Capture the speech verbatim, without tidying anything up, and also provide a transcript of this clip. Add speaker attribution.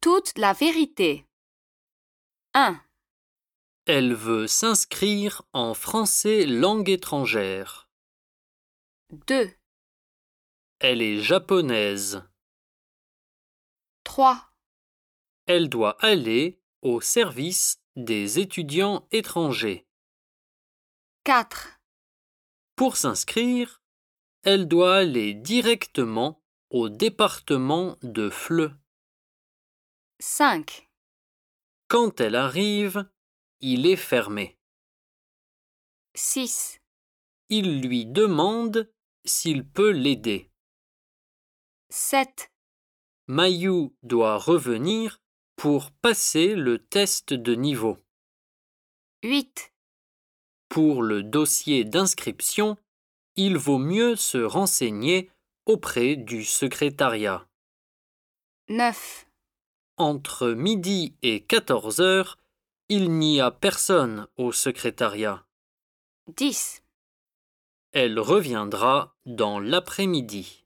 Speaker 1: toute la vérité. un.
Speaker 2: Elle veut s'inscrire en français langue étrangère.
Speaker 1: deux.
Speaker 2: Elle est japonaise.
Speaker 1: trois.
Speaker 2: Elle doit aller au service des étudiants étrangers.
Speaker 1: quatre.
Speaker 2: Pour s'inscrire, elle doit aller directement au département de Fleu.
Speaker 1: cinq.
Speaker 2: Quand elle arrive, il est fermé.
Speaker 1: six.
Speaker 2: Il lui demande s'il peut l'aider.
Speaker 1: sept.
Speaker 2: Mayu doit revenir pour passer le test de niveau.
Speaker 1: huit.
Speaker 2: Pour le dossier d'inscription, il vaut mieux se renseigner auprès du secrétariat.
Speaker 1: neuf.
Speaker 2: Entre midi et quatorze heures, il n'y a personne au secrétariat.
Speaker 1: dix.
Speaker 2: Elle reviendra dans l'après-midi.